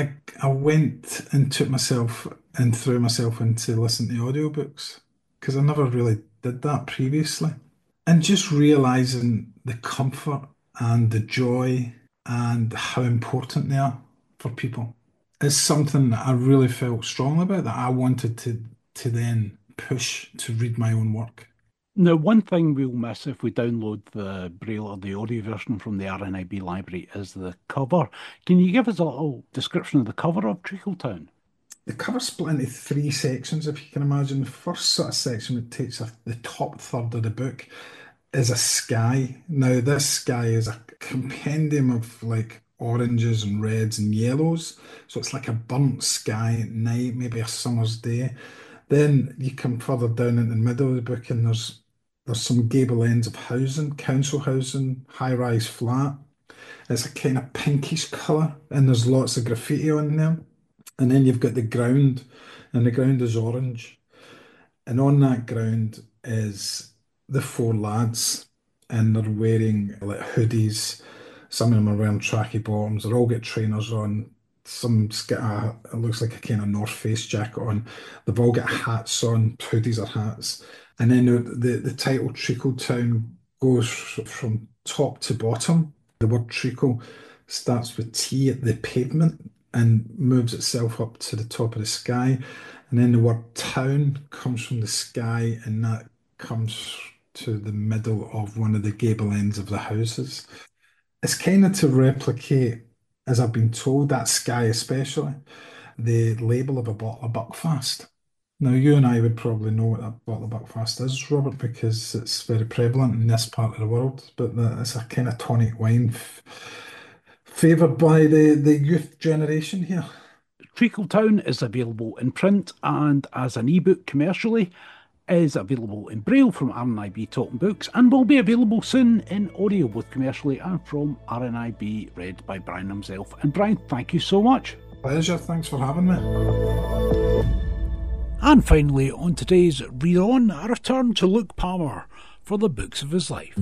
went and took myself and threw myself into listening to audiobooks because I never really did that previously. And just realizing the comfort and the joy and how important they are for people is something that I really felt strongly about, that I wanted to then push to read my own work. Now, one thing we'll miss if we download the Braille or the audio version from the RNIB library is the cover. Can you give us a little description of the cover of Treacletown? The cover's split into three sections, if you can imagine. The first sort of section, that takes the top third of the book, is a sky. Now, this sky is a compendium of like oranges and reds and yellows. So it's like a burnt sky at night, maybe a summer's day. Then you come further down in the middle of the book and there's some gable ends of housing, council housing, high-rise flat. It's a kind of pinkish colour and there's lots of graffiti on there. And then you've got the ground, and the ground is orange. And on that ground is the four lads, and they're wearing like hoodies. Some of them are wearing tracky bottoms. They've all got trainers on. Some's got it looks like a kind of North Face jacket on. They've all got hats on, hoodies or hats. And then the title Treacletown goes from top to bottom. The word treacle starts with T at the pavement and moves itself up to the top of the sky. And then the word town comes from the sky and that comes to the middle of one of the gable ends of the houses. It's kind of to replicate, as I've been told, that sky especially, the label of a bottle of Buckfast. Now, you and I would probably know what a bottle of Buckfast is, Robert, because it's very prevalent in this part of the world, but it's a kind of tonic wine favoured by the youth generation here. Treacletown is available in print and as an ebook commercially, is available in Braille from RNIB Talking Books, and will be available soon in audio, both commercially and from RNIB, read by Brian himself. And Brian, thank you so much. Pleasure, thanks for having me. And finally, on today's Read On, a return to Luke Palmer for the books of his life.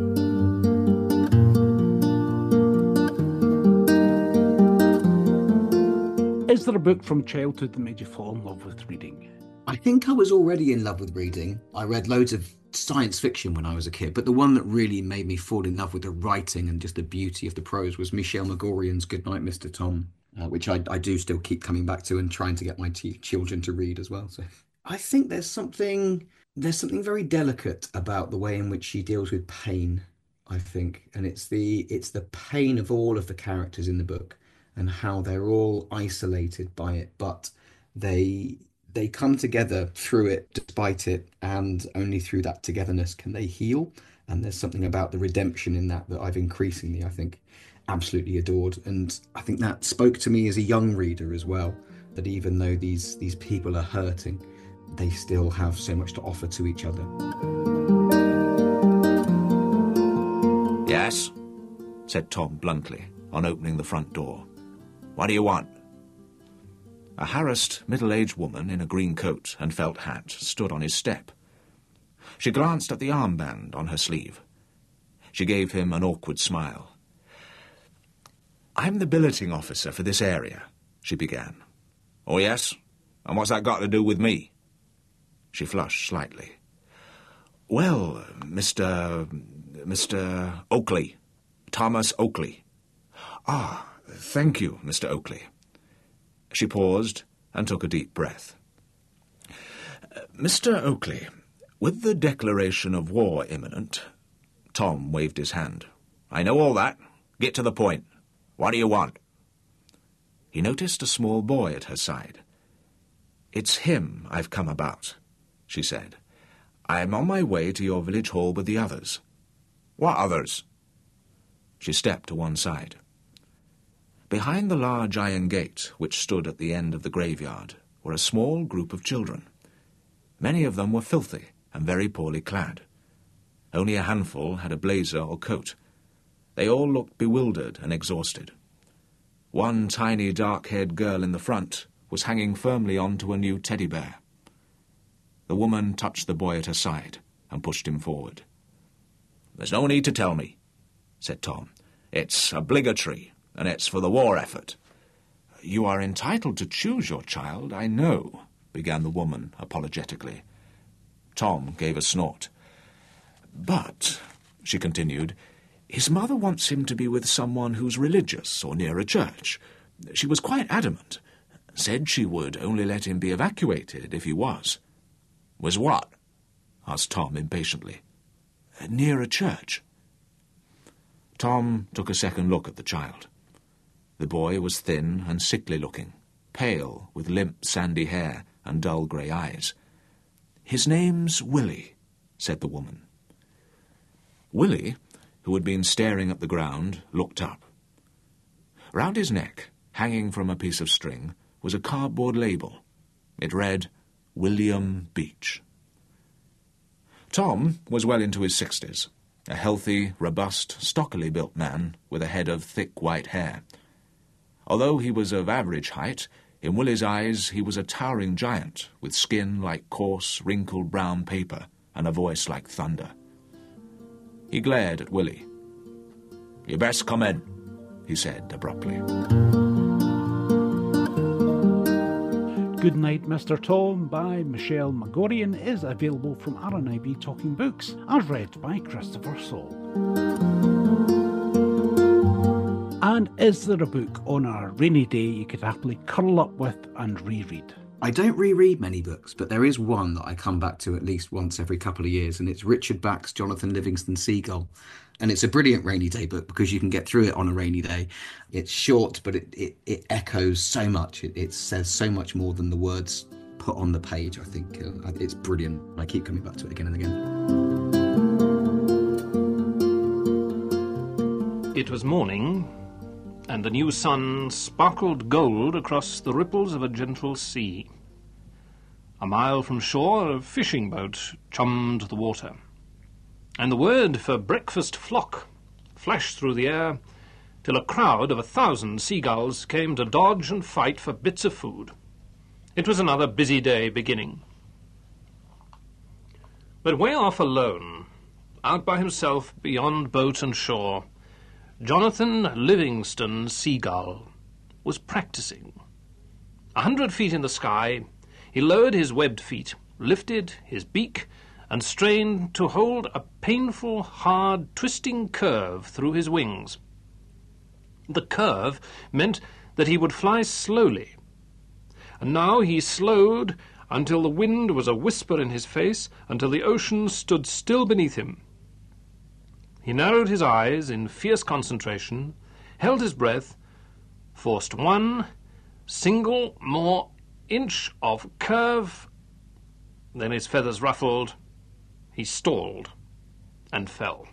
Is there a book from childhood that made you fall in love with reading? I think I was already in love with reading. I read loads of science fiction when I was a kid, but the one that really made me fall in love with the writing and just the beauty of the prose was Michel Magorian's Goodnight, Mr. Tom, which I do still keep coming back to and trying to get my children to read as well. So I think there's something very delicate about the way in which she deals with pain, I think, and it's the pain of all of the characters in the book and how they're all isolated by it, but they come together through it, despite it, and only through that togetherness can they heal. And there's something about the redemption in that I've increasingly, I think, absolutely adored. And I think that spoke to me as a young reader as well, that even though these people are hurting, they still have so much to offer to each other. Yes, said Tom bluntly, on opening the front door. What do you want? A harassed, middle-aged woman in a green coat and felt hat stood on his step. She glanced at the armband on her sleeve. She gave him an awkward smile. I'm the billeting officer for this area, she began. Oh, yes? And what's that got to do with me? She flushed slightly. Well, Mr. Oakley. Thomas Oakley. Ah, thank you, Mr. Oakley. She paused and took a deep breath. Mr. Oakley, with the declaration of war imminent... Tom waved his hand. I know all that. Get to the point. What do you want? He noticed a small boy at her side. It's him I've come about, she said. I'm on my way to your village hall with the others. What others? She stepped to one side. Behind the large iron gate, which stood at the end of the graveyard, were a small group of children. Many of them were filthy and very poorly clad. Only a handful had a blazer or coat. They all looked bewildered and exhausted. One tiny dark-haired girl in the front was hanging firmly onto a new teddy bear. The woman touched the boy at her side and pushed him forward. There's no need to tell me, said Tom. It's obligatory. And it's for the war effort. You are entitled to choose your child, I know, began the woman apologetically. Tom gave a snort. But, she continued, his mother wants him to be with someone who's religious or near a church. She was quite adamant. Said she would only let him be evacuated if he was. Was what? Asked Tom impatiently. Near a church. Tom took a second look at the child. The boy was thin and sickly-looking, pale, with limp, sandy hair and dull grey eyes. His name's Willie, said the woman. Willie, who had been staring at the ground, looked up. Round his neck, hanging from a piece of string, was a cardboard label. It read, William Beach. Tom was well into his 60s, a healthy, robust, stockily built man with a head of thick white hair. Although he was of average height, in Willie's eyes he was a towering giant, with skin like coarse, wrinkled brown paper and a voice like thunder. He glared at Willie. You best come in, he said abruptly. Goodnight, Mr. Tom by Michel Magorian is available from RNIB Talking Books, as read by Christopher Saul. And is there a book on a rainy day you could happily curl up with and reread? I don't reread many books, but there is one that I come back to at least once every couple of years, and it's Richard Bach's Jonathan Livingston Seagull. And it's a brilliant rainy day book because you can get through it on a rainy day. It's short, but it echoes so much. It says so much more than the words put on the page, I think. It's brilliant. I keep coming back to it again and again. It was morning, and the new sun sparkled gold across the ripples of a gentle sea. A mile from shore, a fishing boat chummed the water, and the word for breakfast flock flashed through the air till a crowd of 1,000 seagulls came to dodge and fight for bits of food. It was another busy day beginning. But way off alone, out by himself beyond boat and shore, Jonathan Livingston Seagull was practicing. 100 feet in the sky, he lowered his webbed feet, lifted his beak, and strained to hold a painful, hard, twisting curve through his wings. The curve meant that he would fly slowly, and now he slowed until the wind was a whisper in his face, until the ocean stood still beneath him. He narrowed his eyes in fierce concentration, held his breath, forced one single more inch of curve, then his feathers ruffled, he stalled and fell.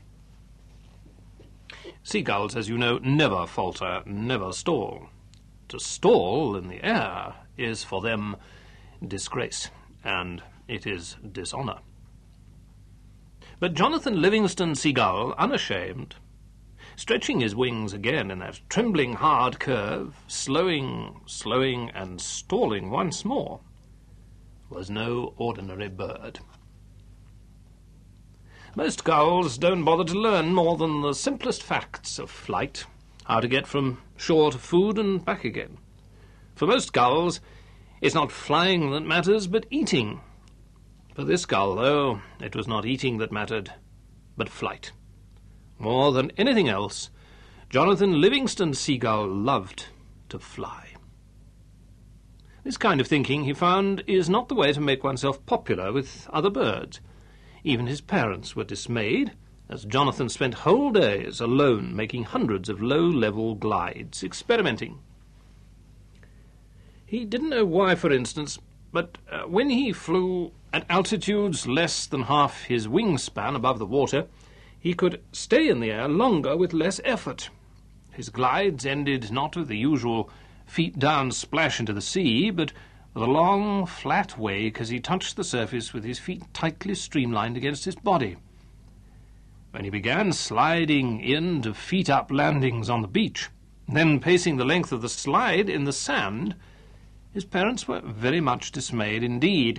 Seagulls, as you know, never falter, never stall. To stall in the air is for them disgrace, and it is dishonour. But Jonathan Livingston Seagull, unashamed, stretching his wings again in that trembling hard curve, slowing, and stalling once more, was no ordinary bird. Most gulls don't bother to learn more than the simplest facts of flight, how to get from shore to food and back again. For most gulls, it's not flying that matters, but eating. For this gull, though, it was not eating that mattered, but flight. More than anything else, Jonathan Livingston Seagull loved to fly. This kind of thinking, he found, is not the way to make oneself popular with other birds. Even his parents were dismayed, as Jonathan spent whole days alone making hundreds of low-level glides, experimenting. He didn't know why, for instance, but when he flew at altitudes less than half his wingspan above the water, he could stay in the air longer with less effort. His glides ended not with the usual feet-down splash into the sea, but with a long, flat wake as he touched the surface with his feet tightly streamlined against his body. When he began sliding in to feet-up landings on the beach, then pacing the length of the slide in the sand, his parents were very much dismayed indeed.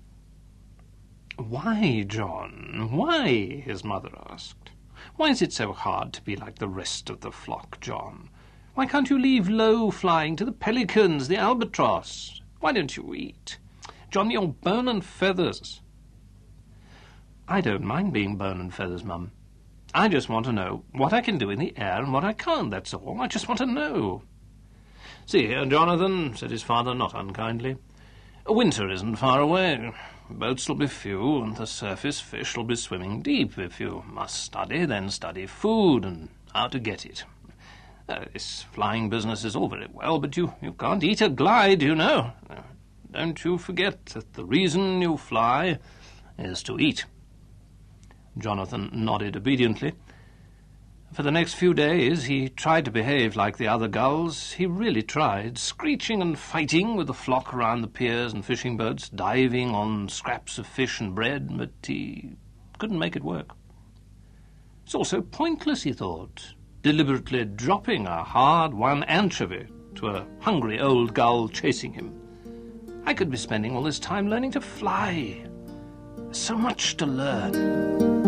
"Why, John, why?" his mother asked. "Why is it so hard to be like the rest of the flock, John? Why can't you leave low flying to the pelicans, the albatross? Why don't you eat? John, you're bone and feathers." "I don't mind being bone and feathers, Mum. I just want to know what I can do in the air and what I can't, that's all. I just want to know." "See here, Jonathan," said his father, not unkindly. "Winter isn't far away. Boats will be few, and the surface fish will be swimming deep. If you must study, then study food and how to get it. This flying business is all very well, but you can't eat a glide, you know. Don't you forget that the reason you fly is to eat." Jonathan nodded obediently. For the next few days he tried to behave like the other gulls. He really tried, screeching and fighting with the flock around the piers and fishing boats, diving on scraps of fish and bread, but he couldn't make it work. It's all so pointless, he thought, deliberately dropping a hard-won anchovy to a hungry old gull chasing him. I could be spending all this time learning to fly. There's so much to learn.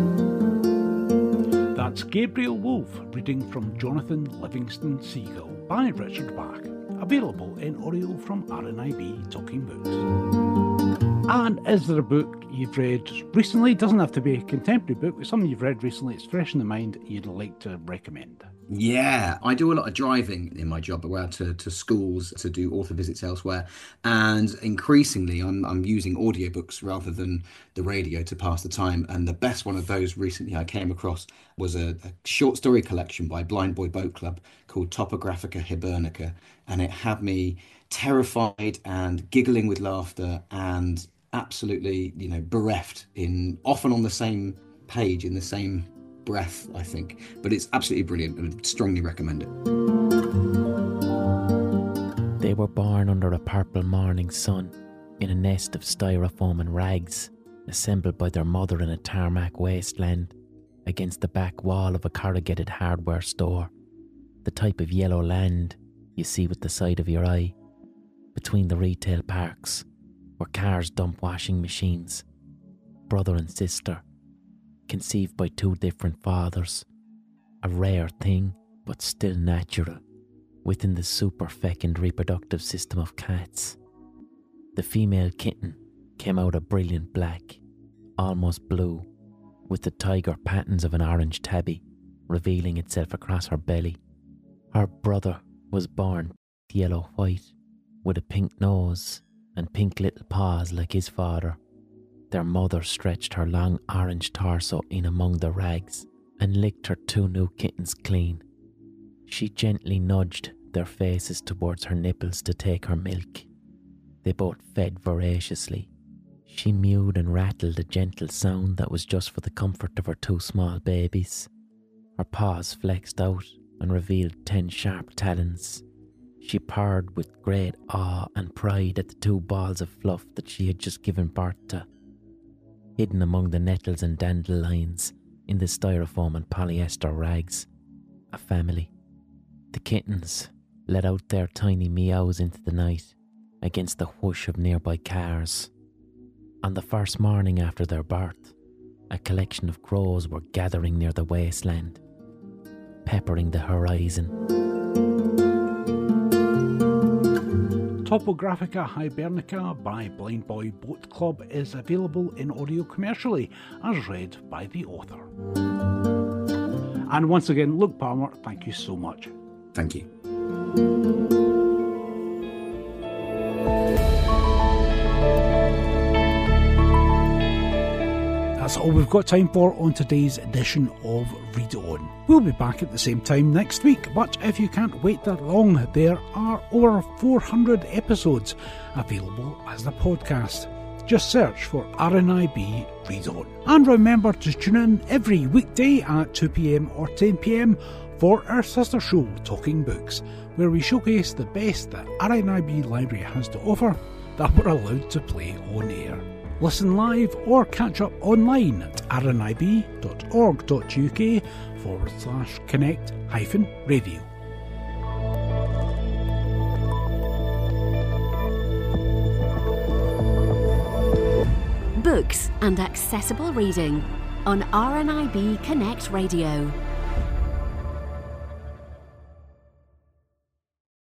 That's Gabriel Wolfe reading from Jonathan Livingston Seagull by Richard Bach, available in audio from RNIB Talking Books. And is there a book you've read recently? Doesn't have to be a contemporary book, but something you've read recently, it's fresh in the mind, you'd like to recommend? Yeah, I do a lot of driving in my job. I go out to schools to do author visits elsewhere. And increasingly, I'm using audiobooks rather than the radio to pass the time. And the best one of those recently I came across was a short story collection by Blind Boy Boat Club called Topographica Hibernica. And it had me terrified and giggling with laughter and absolutely, bereft often on the same page in the same breath, I think. But it's absolutely brilliant and I'd strongly recommend it. They were born under a purple morning sun in a nest of styrofoam and rags, assembled by their mother in a tarmac wasteland against the back wall of a corrugated hardware store, the type of yellow land you see with the side of your eye, between the retail parks where cars dump washing machines. Brother and sister, conceived by two different fathers, a rare thing but still natural within the super-fecund reproductive system of cats. The female kitten came out a brilliant black, almost blue, with the tiger patterns of an orange tabby revealing itself across her belly. Her brother was born yellow-white, with a pink nose and pink little paws like his father. Their mother stretched her long orange torso in among the rags and licked her two new kittens clean. She gently nudged their faces towards her nipples to take her milk. They both fed voraciously. She mewed and rattled a gentle sound that was just for the comfort of her two small babies. Her paws flexed out and revealed 10 sharp talons. She purred with great awe and pride at the 2 balls of fluff that she had just given birth to. Hidden among the nettles and dandelions in the styrofoam and polyester rags, a family. The kittens let out their tiny meows into the night against the whoosh of nearby cars. On the first morning after their birth, a collection of crows were gathering near the wasteland, peppering the horizon. Topographica Hibernica by Blind Boy Boat Club is available in audio commercially, as read by the author. And once again, Luke Palmer, thank you so much. Thank you. That's all we've got time for on today's edition of Read On. We'll be back at the same time next week, but if you can't wait that long, there are over 400 episodes available as the podcast. Just search for RNIB Read On. And remember to tune in every weekday at 2 p.m. or 10 p.m. for our sister show, Talking Books, where we showcase the best that RNIB Library has to offer that we're allowed to play on air. Listen live or catch up online at rnib.org.uk/connect-radio. Books and accessible reading on RNIB Connect Radio.